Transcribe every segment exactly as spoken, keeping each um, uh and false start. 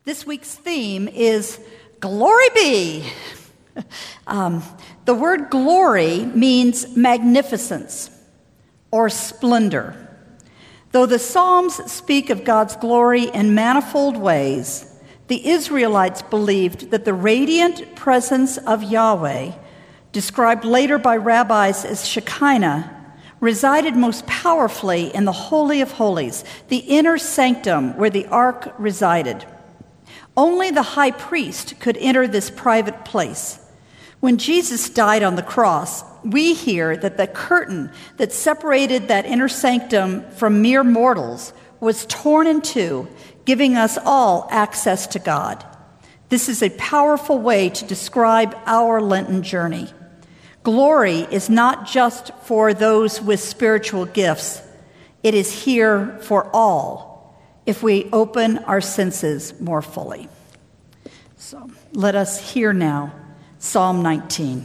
This week's theme is Glory Be. Um, the word glory means magnificence or splendor. Though the Psalms speak of God's glory in manifold ways, the Israelites believed that the radiant presence of Yahweh, described later by rabbis as Shekinah, resided most powerfully in the Holy of Holies, the inner sanctum where the ark resided. Only the high priest could enter this private place. When Jesus died on the cross, we hear that the curtain that separated that inner sanctum from mere mortals was torn in two, giving us all access to God. This is a powerful way to describe our Lenten journey. Glory is not just for those with spiritual gifts. It is here for all, if we open our senses more fully. So let us hear now Psalm nineteen.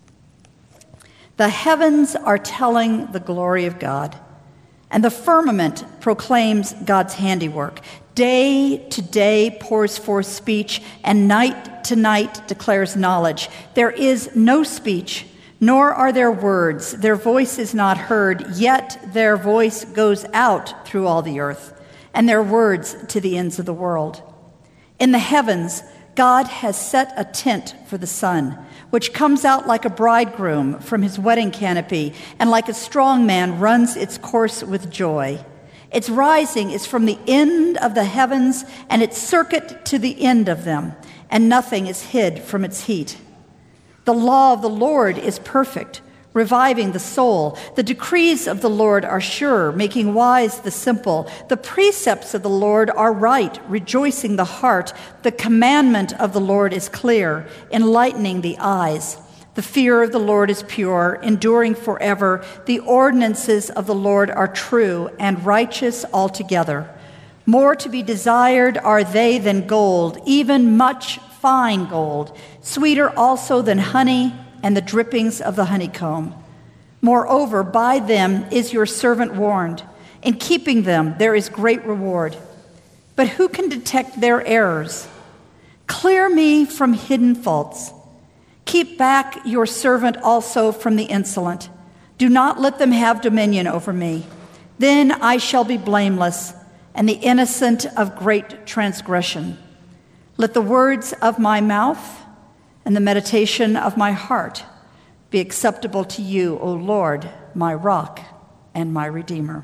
The heavens are telling the glory of God, and the firmament proclaims God's handiwork. Day to day pours forth speech, and night to night declares knowledge. There is no speech, nor are there words. Their voice is not heard, yet their voice goes out through all the earth, and their words to the ends of the world. In the heavens, God has set a tent for the sun, which comes out like a bridegroom from his wedding canopy, and like a strong man runs its course with joy. Its rising is from the end of the heavens, and its circuit to the end of them, and nothing is hid from its heat. The law of the Lord is perfect, reviving the soul. The decrees of the Lord are sure, making wise the simple. The precepts of the Lord are right, rejoicing the heart. The commandment of the Lord is clear, enlightening the eyes. The fear of the Lord is pure, enduring forever. The ordinances of the Lord are true and righteous altogether. More to be desired are they than gold, even much fine gold, sweeter also than honey and the drippings of the honeycomb. Moreover, by them is your servant warned. In keeping them, there is great reward. But who can detect their errors? Clear me from hidden faults. Keep back your servant also from the insolent. Do not let them have dominion over me. Then I shall be blameless and the innocent of great transgression. Let the words of my mouth and the meditation of my heart be acceptable to you, O Lord, my rock and my redeemer.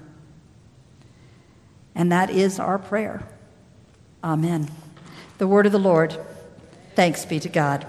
And that is our prayer. Amen. The word of the Lord. Thanks be to God.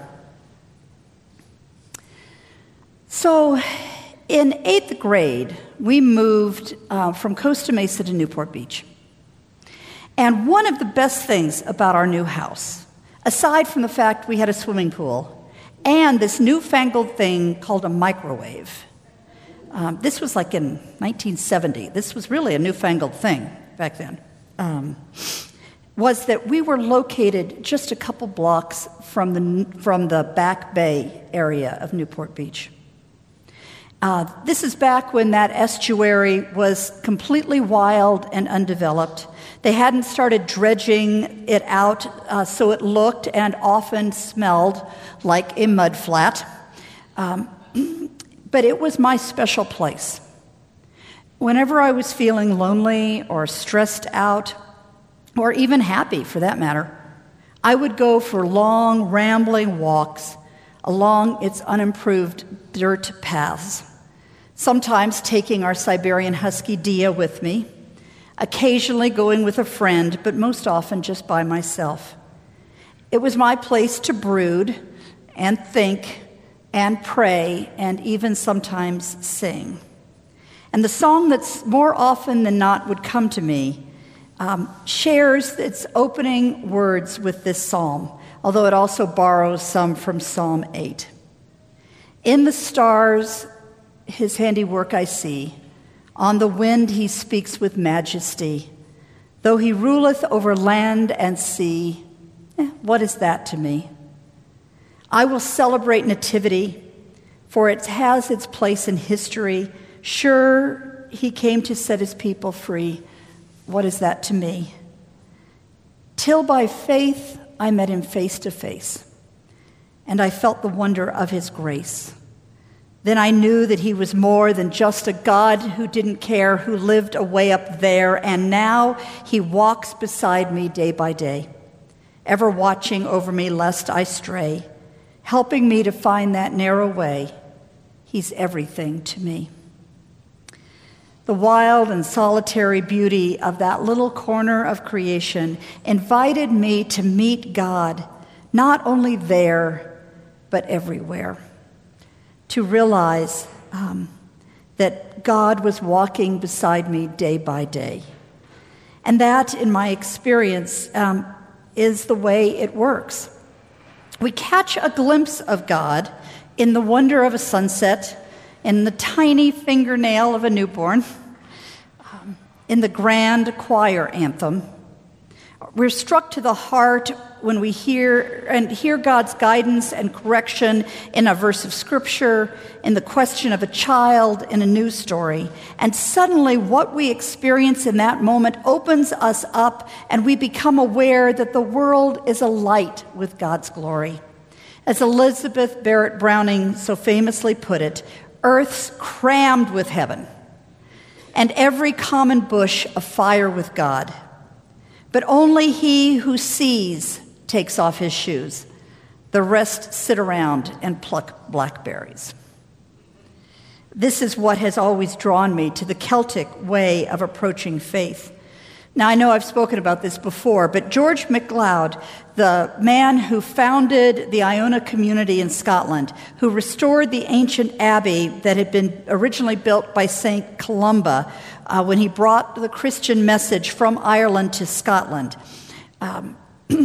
So in eighth grade, we moved uh, from Costa Mesa to Newport Beach. And one of the best things about our new house, aside from the fact we had a swimming pool and this newfangled thing called a microwave. Um, this was like in nineteen seventy. This was really a newfangled thing back then. Um, was that we were located just a couple blocks from the from the Back Bay area of Newport Beach. Uh, this is back when that estuary was completely wild and undeveloped. They hadn't started dredging it out, uh, so it looked and often smelled like a mudflat. Um, but it was my special place. Whenever I was feeling lonely or stressed out, or even happy for that matter, I would go for long, rambling walks along its unimproved dirt paths, sometimes taking our Siberian Husky Dia with me, occasionally going with a friend, but most often just by myself. It was my place to brood and think and pray and even sometimes sing. And the song that's more often than not would come to me um, shares its opening words with this psalm, although it also borrows some from Psalm eight. In the stars, his handiwork I see. On the wind he speaks with majesty. Though he ruleth over land and sea, eh, what is that to me? I will celebrate nativity, for it has its place in history. Sure, he came to set his people free. What is that to me? till by faith I met him face to face, and I felt the wonder of his grace. Then I knew that he was more than just a God who didn't care, who lived away up there, and now he walks beside me day by day, ever watching over me lest I stray, helping me to find that narrow way. He's everything to me. The wild and solitary beauty of that little corner of creation invited me to meet God, not only there, but everywhere. To realize um, that God was walking beside me day by day. And that, in my experience, um, is the way it works. We catch a glimpse of God in the wonder of a sunset, in the tiny fingernail of a newborn, um, in the grand choir anthem. We're struck to the heart when we hear and hear God's guidance and correction in a verse of scripture, in the question of a child, in a news story. And suddenly what we experience in that moment opens us up, and we become aware that the world is alight with God's glory. As Elizabeth Barrett Browning so famously put it, earth's crammed with heaven, and every common bush afire with God. But only he who sees takes off his shoes. The rest sit around and pluck blackberries. This is what has always drawn me to the Celtic way of approaching faith. Now, I know I've spoken about this before, but George MacLeod, the man who founded the Iona community in Scotland, who restored the ancient abbey that had been originally built by Saint Columba uh, when he brought the Christian message from Ireland to Scotland, um,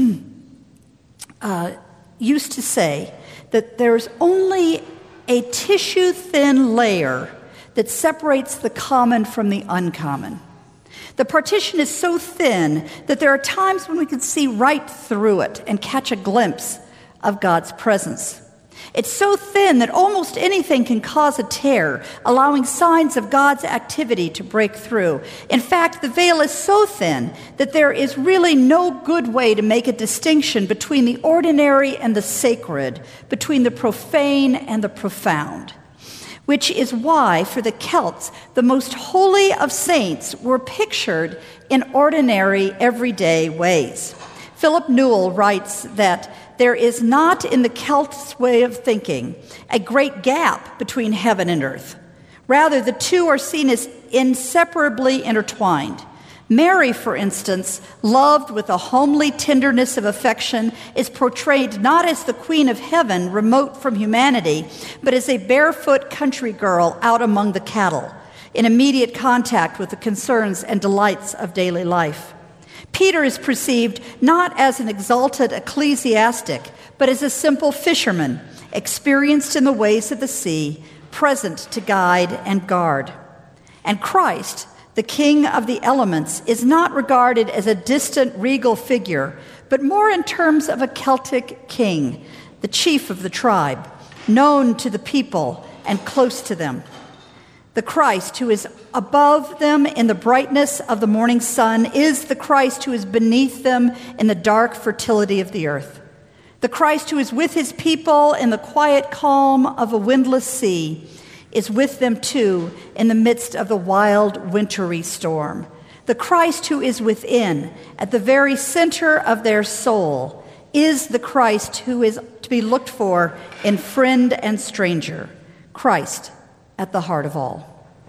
uh, used to say that there's only a tissue-thin layer that separates the common from the uncommon. The partition is so thin that there are times when we can see right through it and catch a glimpse of God's presence. It's so thin that almost anything can cause a tear, allowing signs of God's activity to break through. In fact, the veil is so thin that there is really no good way to make a distinction between the ordinary and the sacred, between the profane and the profound. Which is why, for the Celts, the most holy of saints were pictured in ordinary, everyday ways. Philip Newell writes that there is not in the Celts' way of thinking a great gap between heaven and earth. Rather, the two are seen as inseparably intertwined. Mary, for instance, loved with a homely tenderness of affection, is portrayed not as the queen of heaven, remote from humanity, but as a barefoot country girl out among the cattle, in immediate contact with the concerns and delights of daily life. Peter is perceived not as an exalted ecclesiastic, but as a simple fisherman, experienced in the ways of the sea, present to guide and guard. And Christ, the king of the elements, is not regarded as a distant regal figure, but more in terms of a Celtic king, the chief of the tribe, known to the people and close to them. The Christ who is above them in the brightness of the morning sun is the Christ who is beneath them in the dark fertility of the earth. The Christ who is with his people in the quiet calm of a windless sea is with them too in the midst of the wild wintry storm. The Christ who is within, at the very center of their soul, is the Christ who is to be looked for in friend and stranger. Christ at the heart of all.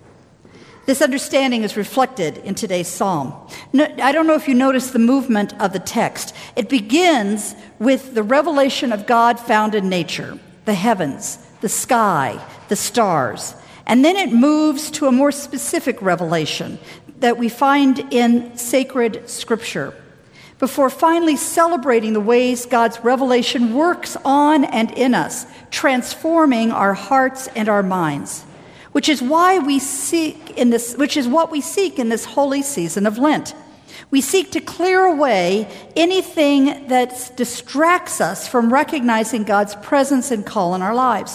This understanding is reflected in today's psalm. No, I don't know if you notice the movement of the text. It begins with the revelation of God found in nature, the heavens, the sky, the stars. And then it moves to a more specific revelation that we find in sacred scripture, before finally celebrating the ways God's revelation works on and in us, transforming our hearts and our minds, which is why we seek in this, which is what we seek in this holy season of Lent. We seek to clear away anything that distracts us from recognizing God's presence and call in our lives.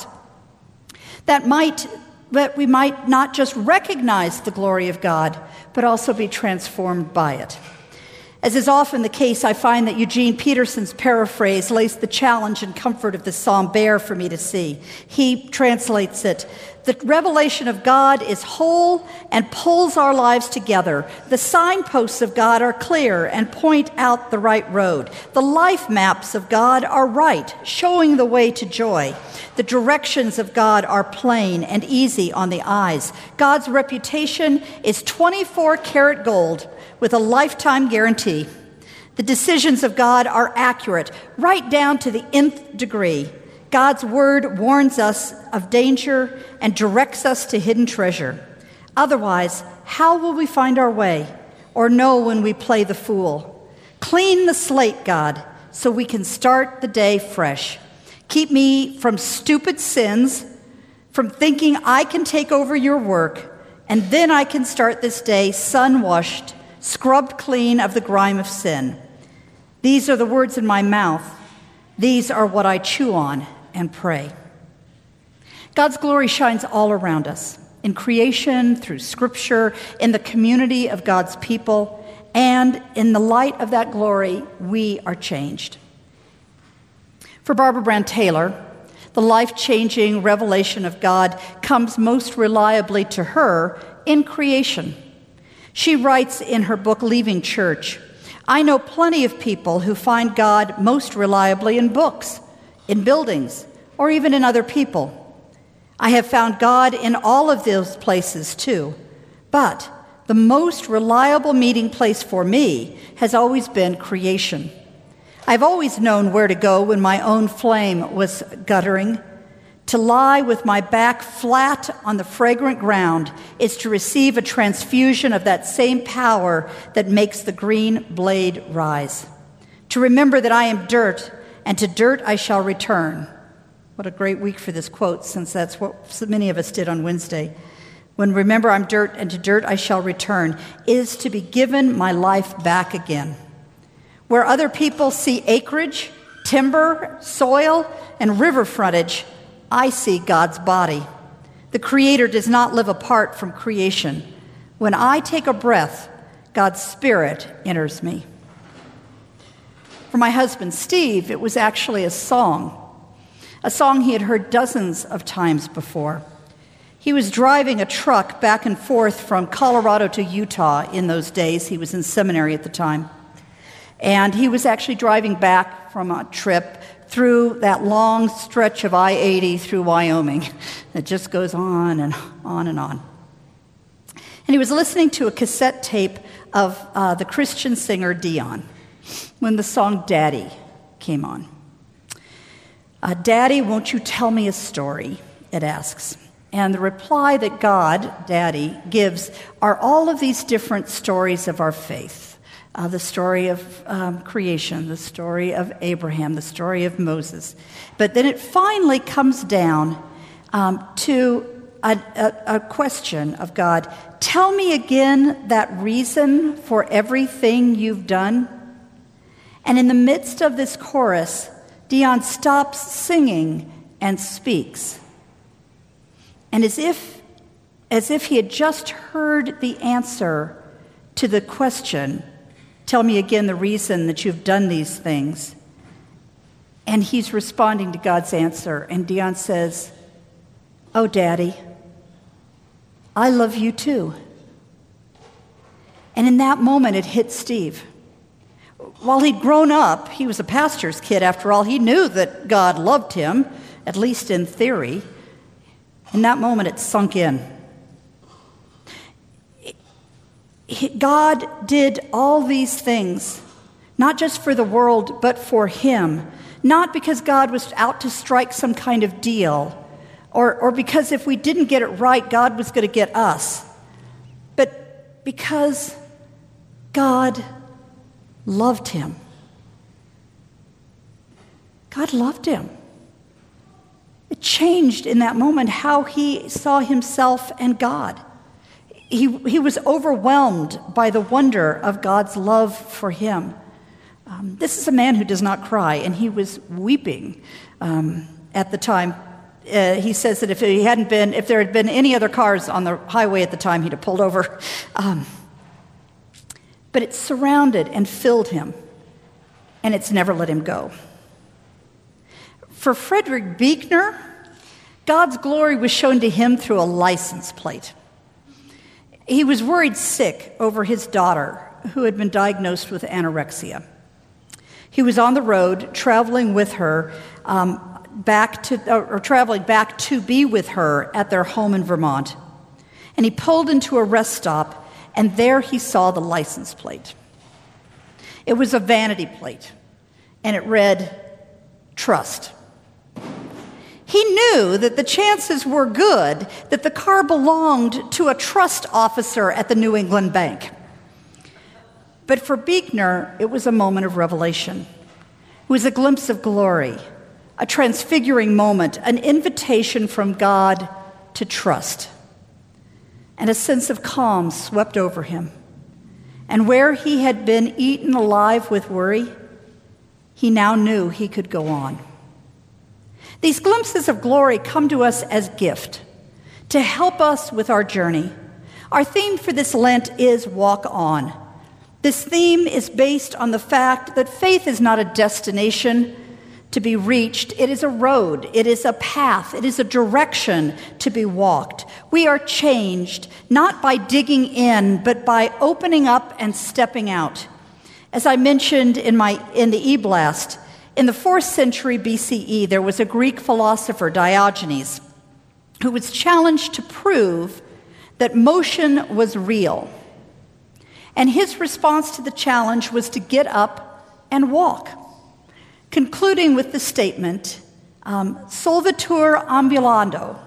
That might, that we might not just recognize the glory of God, but also be transformed by it. As is often the case, I find that Eugene Peterson's paraphrase lays the challenge and comfort of the psalm bare for me to see. He translates it, "The revelation of God is whole and pulls our lives together. The signposts of God are clear and point out the right road. The life maps of God are right, showing the way to joy. The directions of God are plain and easy on the eyes. God's reputation is twenty-four karat gold with a lifetime guarantee. The decisions of God are accurate, right down to the nth degree. God's word warns us of danger and directs us to hidden treasure. Otherwise, how will we find our way or know when we play the fool? Clean the slate, God, so we can start the day fresh. Keep me from stupid sins, from thinking I can take over your work, and then I can start this day sun-washed, scrubbed clean of the grime of sin. These are the words in my mouth. These are what I chew on and pray." God's glory shines all around us, in creation, through Scripture, in the community of God's people, and in the light of that glory, we are changed. For Barbara Brand Taylor, the life-changing revelation of God comes most reliably to her in creation. She writes in her book, Leaving Church, "I know plenty of people who find God most reliably in books, in buildings, or even in other people. I have found God in all of those places too, but the most reliable meeting place for me has always been creation. I've always known where to go when my own flame was guttering. To lie with my back flat on the fragrant ground is to receive a transfusion of that same power that makes the green blade rise. To remember that I am dirt, and to dirt I shall return." What a great week for this quote, since that's what so many of us did on Wednesday. When "remember I'm dirt, and to dirt I shall return" is to be given my life back again. Where other people see acreage, timber, soil, and river frontage, I see God's body. The Creator does not live apart from creation. When I take a breath, God's Spirit enters me. For my husband, Steve, it was actually a song, a song he had heard dozens of times before. He was driving a truck back and forth from Colorado to Utah in those days. He was in seminary at the time. And he was actually driving back from a trip through that long stretch of I eighty through Wyoming. It just goes on and on and on. And he was listening to a cassette tape of uh, the Christian singer Dion when the song Daddy came on. Uh, Daddy, won't you tell me a story? It asks. And the reply that God, Daddy, gives are all of these different stories of our faith. Uh, the story of um, creation, the story of Abraham, the story of Moses. But then it finally comes down um, to a, a, a question of God. Tell me again that reason for everything you've done. And in the midst of this chorus, Dion stops singing and speaks. And as if, as if he had just heard the answer to the question, tell me again the reason that you've done these things. And he's responding to God's answer. And Dion says, "Oh, Daddy, I love you too." And in that moment, it hit Steve. While he'd grown up, he was a pastor's kid after all. He knew that God loved him, at least in theory. In that moment, it sunk in. God did all these things, not just for the world, but for him. Not because God was out to strike some kind of deal, or, or because if we didn't get it right, God was going to get us. But because God loved him. God loved him. It changed in that moment how he saw himself and God. He, he was overwhelmed by the wonder of God's love for him. Um, this is a man who does not cry, and he was weeping um, at the time. Uh, he says that if he hadn't been, if there had been any other cars on the highway at the time, he'd have pulled over. Um, but it surrounded and filled him, and it's never let him go. For Frederick Buechner, God's glory was shown to him through a license plate. He was worried sick over his daughter, who had been diagnosed with anorexia. He was on the road traveling with her um, back to, or traveling back to be with her at their home in Vermont. And he pulled into a rest stop, and there he saw the license plate. It was a vanity plate, and it read, "Trust." He knew that the chances were good that the car belonged to a trust officer at the New England Bank. But for Buechner, it was a moment of revelation. It was a glimpse of glory, a transfiguring moment, an invitation from God to trust. And a sense of calm swept over him. And where he had been eaten alive with worry, he now knew he could go on. These glimpses of glory come to us as gift to help us with our journey. Our theme for this Lent is Walk On. This theme is based on the fact that faith is not a destination to be reached. It is a road. It is a path. It is a direction to be walked. We are changed not by digging in, but by opening up and stepping out. As I mentioned in my in the e-blast, in the fourth century B C E, there was a Greek philosopher, Diogenes, who was challenged to prove that motion was real. And his response to the challenge was to get up and walk, concluding with the statement, um, solvitur ambulando.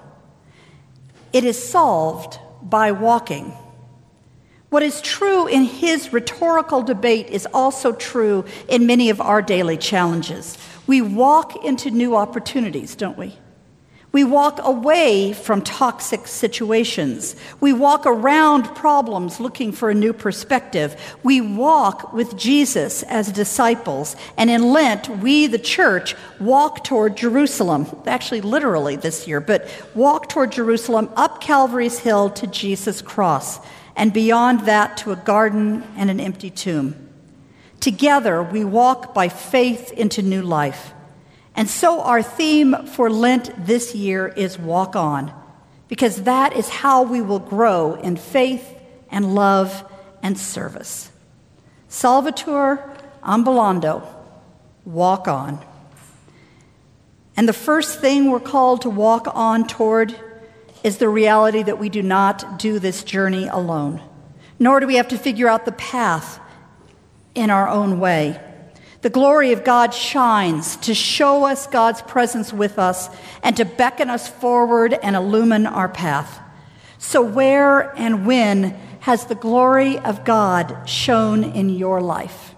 It is solved by walking. What is true in his rhetorical debate is also true in many of our daily challenges. We walk into new opportunities, don't we? We walk away from toxic situations. We walk around problems looking for a new perspective. We walk with Jesus as disciples. And in Lent, we, the church, walk toward Jerusalem. Actually, literally this year, but walk toward Jerusalem, up Calvary's hill to Jesus' cross, and beyond that to a garden and an empty tomb. Together, we walk by faith into new life. And so our theme for Lent this year is Walk On, because that is how we will grow in faith and love and service. Solvitur ambulando, walk on. And the first thing we're called to walk on toward is the reality that we do not do this journey alone, nor do we have to figure out the path in our own way. The glory of God shines to show us God's presence with us and to beckon us forward and illumine our path. So where and when has the glory of God shone in your life?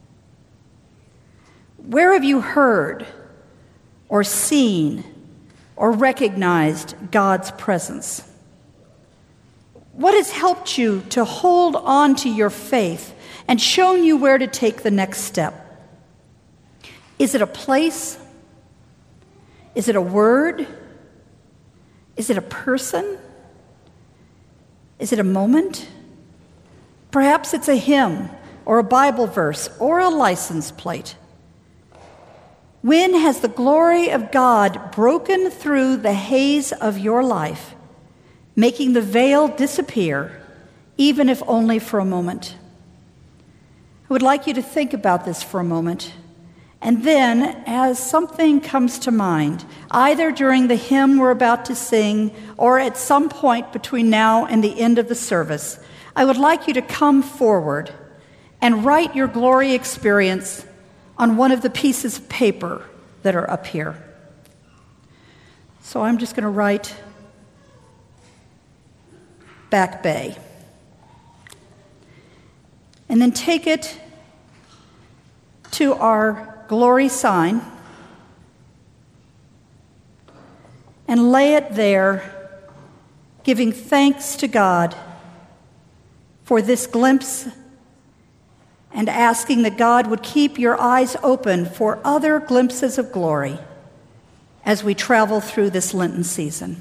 Where have you heard or seen or recognized God's presence? What has helped you to hold on to your faith and shown you where to take the next step? Is it a place? Is it a word? Is it a person? Is it a moment? Perhaps it's a hymn or a Bible verse or a license plate. When has the glory of God broken through the haze of your life, making the veil disappear, even if only for a moment? I would like you to think about this for a moment. And then, as something comes to mind, either during the hymn we're about to sing or at some point between now and the end of the service, I would like you to come forward and write your glory experience on one of the pieces of paper that are up here. So I'm just going to write Back Bay. And then take it to our glory sign and lay it there, giving thanks to God for this glimpse and asking that God would keep your eyes open for other glimpses of glory as we travel through this Lenten season.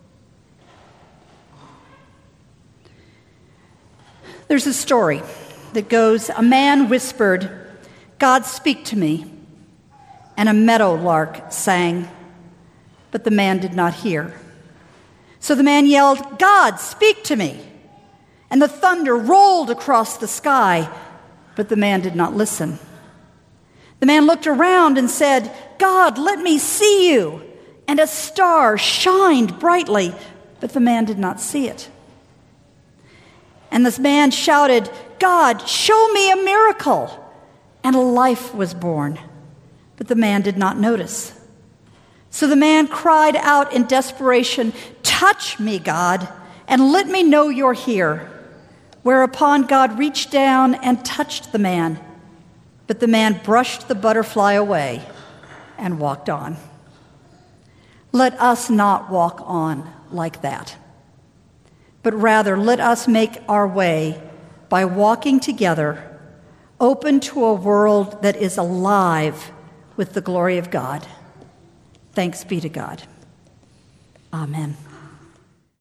There's a story that goes, a man whispered, "God, speak to me." And a meadowlark sang, but the man did not hear. So the man yelled, "God, speak to me." And the thunder rolled across the sky, but the man did not listen. The man looked around and said, "God, let me see you." And a star shined brightly, but the man did not see it. And this man shouted, "God, show me a miracle." And a life was born, but the man did not notice. So the man cried out in desperation, "Touch me, God, and let me know you're here." Whereupon God reached down and touched the man, but the man brushed the butterfly away and walked on. Let us not walk on like that, but rather let us make our way by walking together, open to a world that is alive with the glory of God. Thanks be to God. Amen.